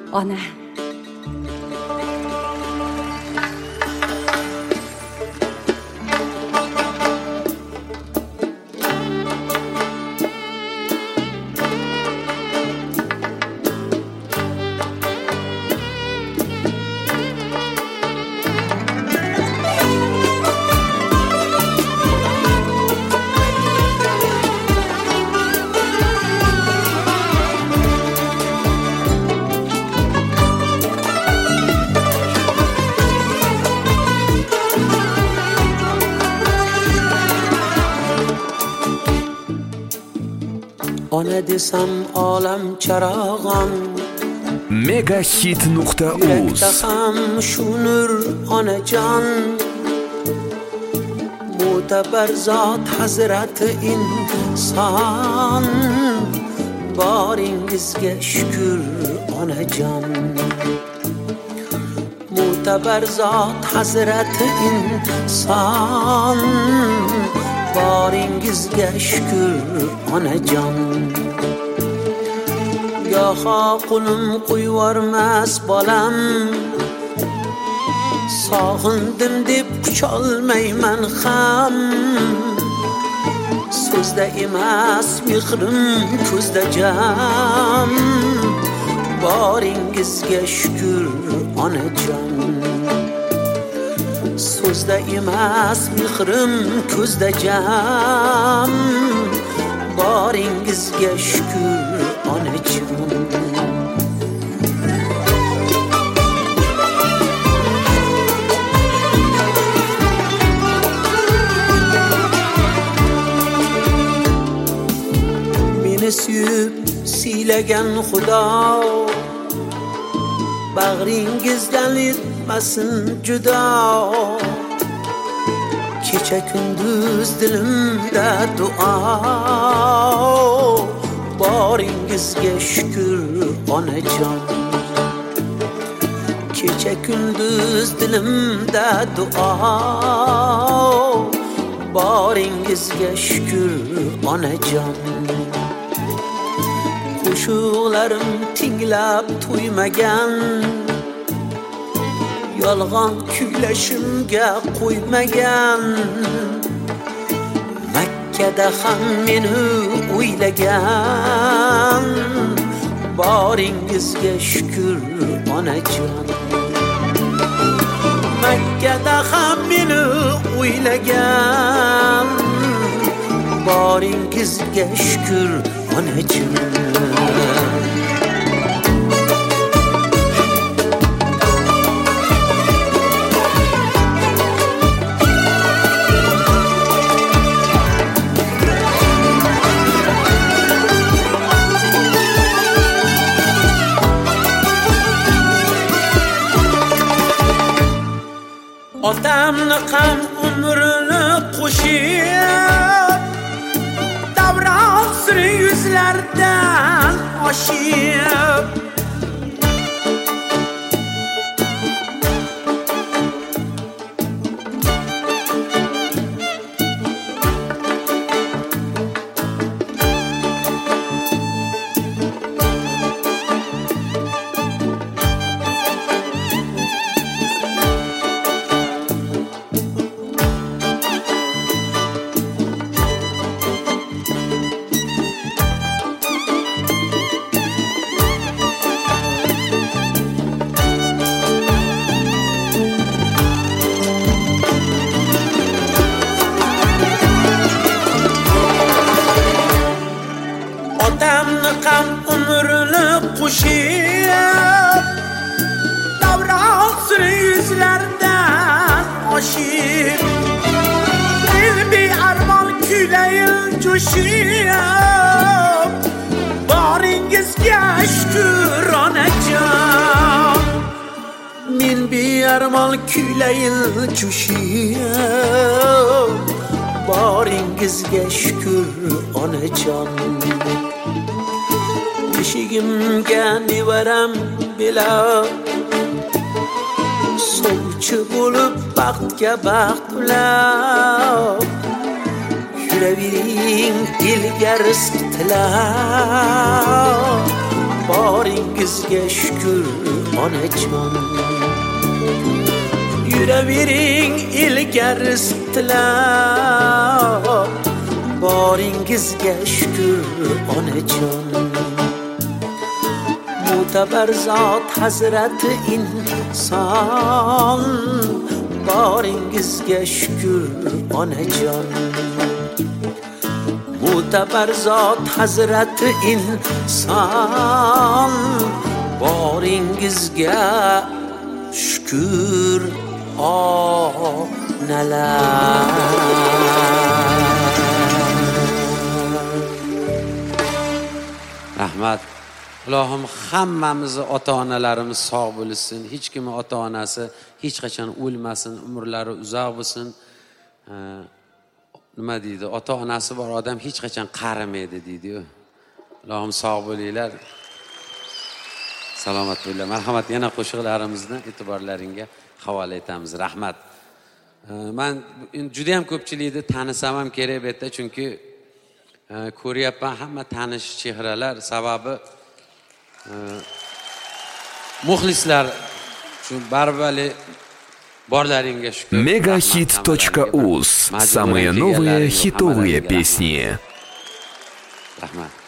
ona. Ona desam olam charog'on, megahit.uz. yurakda ham shu nur onajon. Mo'tabar zot hazrati inson, boringizga shukr onajon. Mo'tabar zot hazrati inson, boringizga shukr onajon. Goho qulim qo'yvormas bolam, sog'indim deb qucholmayman ham. So'zda emas mehrim ko'zda jam, boringizga shukr onajon. So'zda emas mehrim ko'zda jam, boringizga shukr onajon. Meni suyib siylagan Xudo, bag'ringizdan etmasin judo. Kecha kunduz dilimda duo, boringizga shukr onajon. Kecha kunduz dilimda duo, boringizga shukr onajon. Qo'shiqlarim tinglab to'ymagan, yolg'on kuylashimga qo'ymagan. Makkada ham meni o'ylagan, boringizga shukr onajon. Makkada ham meni o'ylagan, boringizga shukr onajon. Otamni ham umrini qo'shib, davron siri yuzlardan oshib. Otamni ham umrini qo'shib, davron siri yuzlardan oshib. El bearmon kuylayin jo'shib, boringizga shukr onajon. Men bearmon kuylayin jo'shib, boringizga shukr onajon. Eshigimga nevaram bela, sovchi bo'lib baxtga baxt ulab. Yuravering elga rizq tilab, boringizga shukr onajon. Yuravering ilgari sitlab, boringizga shukr onajon. Mutabar zot hazrati inson, boringizga shukr onajon. Mutabar zot hazrati inson, boringizga shukr onalar. Rahmat. Ilohim hammamizni ota-onalarimiz sog' bo'lsin. Hech kimning ota-onasi hech qachon o'lmasin, umrlari uzoq bo'lsin. Nima deydi? Ota-onasi bor odam hech qachon qarimaydi deydi-ku. Ilohim sog' bo'linglar. Salomat bo'linglar. Marhamat, yana qo'shiqlarimizni e'tiborlaringga havola etamiz. Rahmat. Men juda ham ko'pchilikni tanisam ham kerak bu yerda, chunki ko'ryapman hamma tanish chehralar, sababi muxlislar shu baribir borlaringga shukr. Megahit.uz. Самые новые хитовые песни. Rahmat.